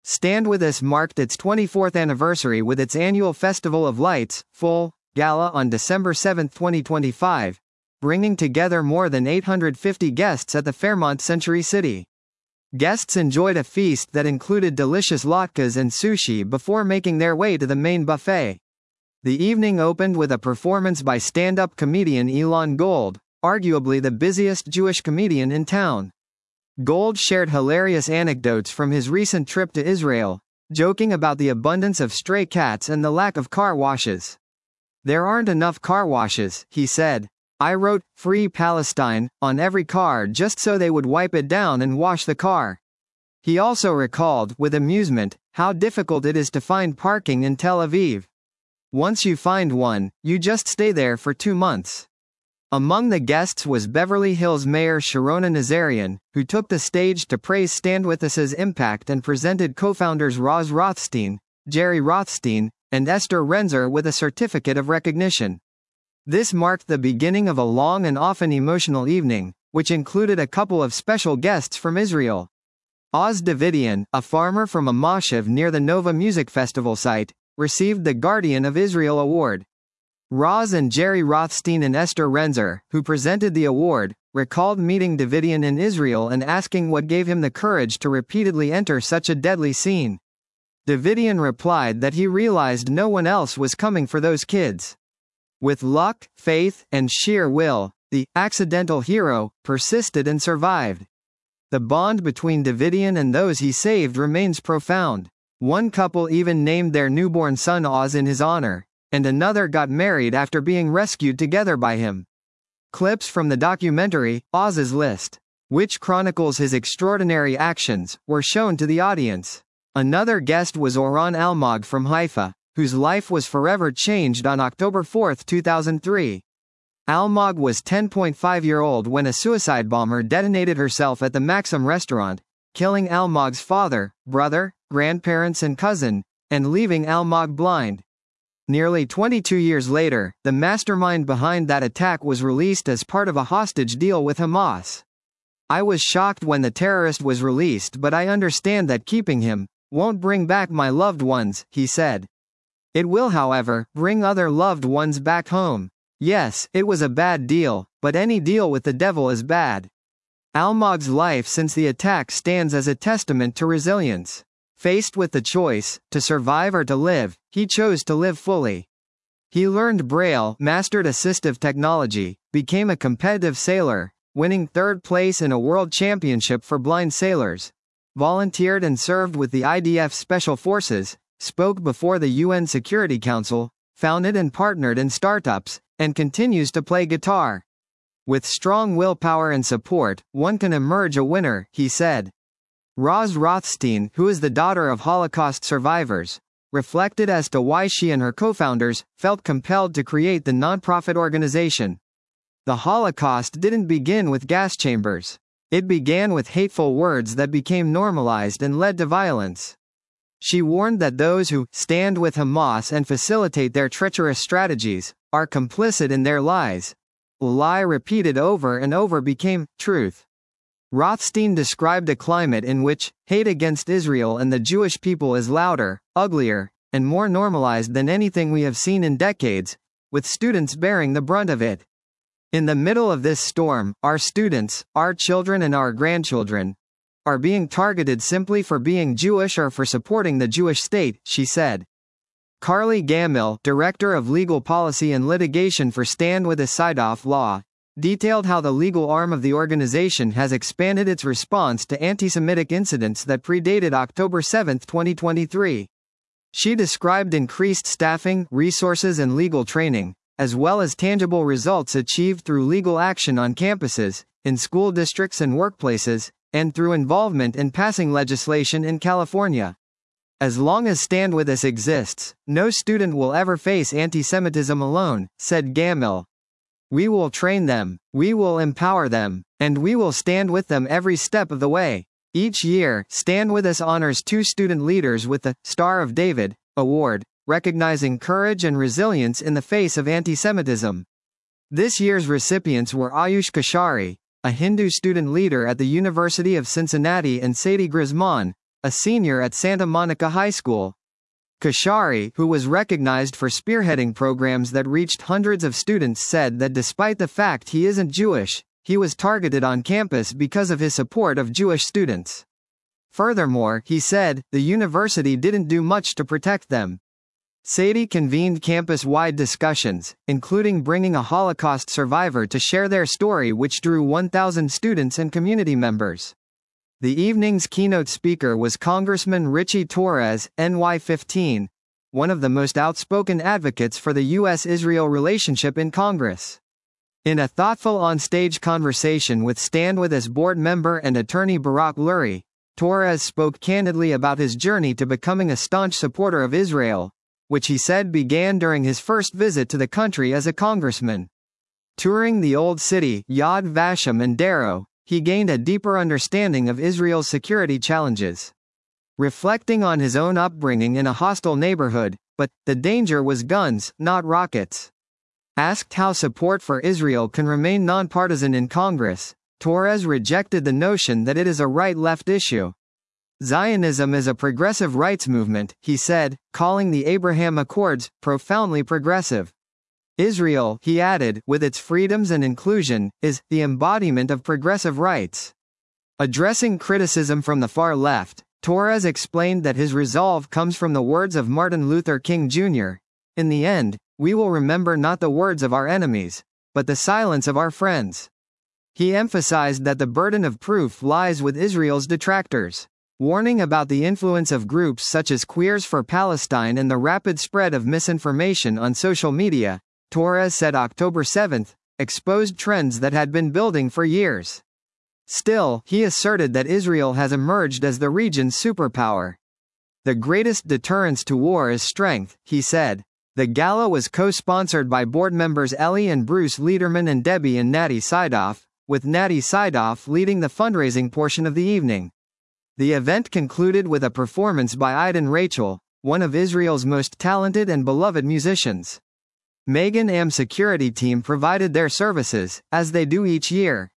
Stand With Us marked its 24th anniversary with its annual Festival of Lights, Full Gala on December 7, 2025, bringing together more than 850 guests at the Fairmont Century City. Guests enjoyed a feast that included delicious latkes and sushi before making their way to the main buffet. The evening opened with a performance by stand-up comedian Elon Gold, arguably the busiest Jewish comedian in town. Gold shared hilarious anecdotes from his recent trip to Israel, joking about the abundance of stray cats and the lack of car washes. "There aren't enough car washes," he said. "I wrote, 'Free Palestine,' on every car just so they would wipe it down and wash the car." He also recalled, with amusement, how difficult it is to find parking in Tel Aviv. "Once you find one, you just stay there for 2 months." Among the guests was Beverly Hills Mayor Sharona Nazarian, who took the stage to praise Stand With Us's impact and presented co-founders Roz Rothstein, Jerry Rothstein, and Esther Renzer with a certificate of recognition. This marked the beginning of a long and often emotional evening, which included a couple of special guests from Israel. Oz Davidian, a farmer from a moshev near the Nova Music Festival site, received the Guardian of Israel Award. Roz and Jerry Rothstein and Esther Renzer, who presented the award, recalled meeting Davidian in Israel and asking what gave him the courage to repeatedly enter such a deadly scene. Davidian replied that he realized no one else was coming for those kids. With luck, faith, and sheer will, the accidental hero persisted and survived. The bond between Davidian and those he saved remains profound. One couple even named their newborn son Oz in his honor, and another got married after being rescued together by him. Clips from the documentary, Oz's List, which chronicles his extraordinary actions, were shown to the audience. Another guest was Oran Almog from Haifa, whose life was forever changed on October 4, 2003. Almog was 10.5-year-old when a suicide bomber detonated herself at the Maxim restaurant, killing Almog's father, brother, grandparents and cousin, and leaving Almog blind. Nearly 22 years later, the mastermind behind that attack was released as part of a hostage deal with Hamas. "I was shocked when the terrorist was released, but I understand that keeping him won't bring back my loved ones," he said. "It will, however, bring other loved ones back home. Yes, it was a bad deal, but any deal with the devil is bad." Almog's life since the attack stands as a testament to resilience. Faced with the choice, to survive or to live, he chose to live fully. He learned Braille, mastered assistive technology, became a competitive sailor, winning 3rd place in a world championship for blind sailors, volunteered and served with the IDF Special Forces, spoke before the UN Security Council, founded and partnered in startups, and continues to play guitar. "With strong willpower and support, one can emerge a winner," he said. Roz Rothstein, who is the daughter of Holocaust survivors, reflected as to why she and her co-founders felt compelled to create the nonprofit organization. "The Holocaust didn't begin with gas chambers. It began with hateful words that became normalized and led to violence." She warned that those who stand with Hamas and facilitate their treacherous strategies are complicit in their lies. A lie repeated over and over became truth. Rothstein described a climate in which hate against Israel and the Jewish people is louder, uglier, and more normalized than anything we have seen in decades, with students bearing the brunt of it. "In the middle of this storm, our students, our children and our grandchildren, are being targeted simply for being Jewish or for supporting the Jewish state," she said. Carly Gammill, Director of Legal Policy and Litigation for Stand With Us Seidoff Law, detailed how the legal arm of the organization has expanded its response to anti-Semitic incidents that predated October 7, 2023. She described increased staffing, resources and legal training, as well as tangible results achieved through legal action on campuses, in school districts and workplaces, and through involvement in passing legislation in California. "As long as Stand With Us exists, no student will ever face anti-Semitism alone," said Gammill. "We will train them, we will empower them, and we will stand with them every step of the way." Each year, Stand With Us honors 2 student leaders with the Star of David Award, recognizing courage and resilience in the face of anti-Semitism. This year's recipients were Ayush Kashari, a Hindu student leader at the University of Cincinnati, and Sadie Grisman, a senior at Santa Monica High School. Kashari, who was recognized for spearheading programs that reached hundreds of students, said that despite the fact he isn't Jewish, he was targeted on campus because of his support of Jewish students. Furthermore, he said, the university didn't do much to protect them. Sadie convened campus-wide discussions, including bringing a Holocaust survivor to share their story, which drew 1,000 students and community members. The evening's keynote speaker was Congressman Richie Torres, NY15, one of the most outspoken advocates for the U.S.-Israel relationship in Congress. In a thoughtful on-stage conversation with Stand With Us board member and attorney Barak Lurie, Torres spoke candidly about his journey to becoming a staunch supporter of Israel, which he said began during his first visit to the country as a congressman. Touring the Old City, Yad Vashem and Darrow, he gained a deeper understanding of Israel's security challenges. Reflecting on his own upbringing in a hostile neighborhood, but the danger was guns, not rockets. Asked how support for Israel can remain nonpartisan in Congress, Torres rejected the notion that it is a right-left issue. Zionism is a progressive rights movement, he said, calling the Abraham Accords profoundly progressive. Israel, he added, with its freedoms and inclusion, is the embodiment of progressive rights. Addressing criticism from the far left, Torres explained that his resolve comes from the words of Martin Luther King Jr. In the end, we will remember not the words of our enemies, but the silence of our friends. He emphasized that the burden of proof lies with Israel's detractors. Warning about the influence of groups such as Queers for Palestine and the rapid spread of misinformation on social media, Torres said October 7 exposed trends that had been building for years. Still, he asserted that Israel has emerged as the region's superpower. The greatest deterrence to war is strength, he said. The gala was co-sponsored by board members Ellie and Bruce Lederman and Debbie and Natty Seidoff, with Natty Seidoff leading the fundraising portion of the evening. The event concluded with a performance by Aiden Rachel, one of Israel's most talented and beloved musicians. Megan Am security team provided their services, as they do each year.